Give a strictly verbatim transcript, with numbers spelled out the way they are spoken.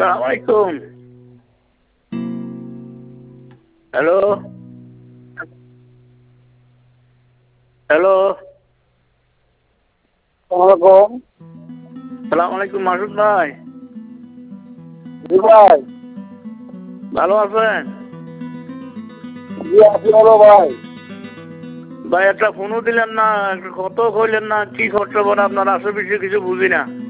আসসালামু আলাইকুম। Hello hello আসসালামু আলাইকুম মাসুদ ভাই। জি ভাই। ভালো আছেন? জি আছি ভালো ভাই। ভাই একটা ফোনও দিলেন না, একটা কথাও কইলেন না, কি খরচ পড়ে আপনার আশেপাশে কিছু বুঝি না।